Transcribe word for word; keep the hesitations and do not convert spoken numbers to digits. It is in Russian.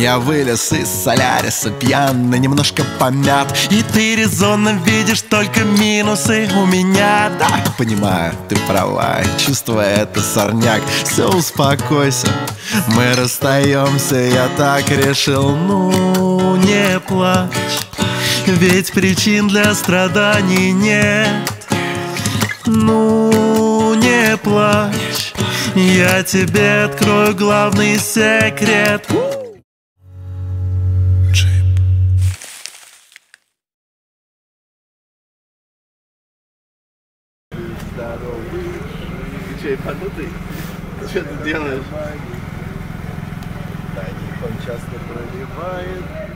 Я вылез из Соляриса пьяный, немножко помят, и ты резонно видишь только минусы у меня. Да, понимаю, ты права, чувство это сорняк. Все, успокойся, мы расстаемся, я так решил. Ну, не плачь, ведь причин для страданий нет. Ну, не плачь, я тебе открою главный секрет. Здорово. Ты что, ебанутый? Что ты делаешь? Да, он часто проливает.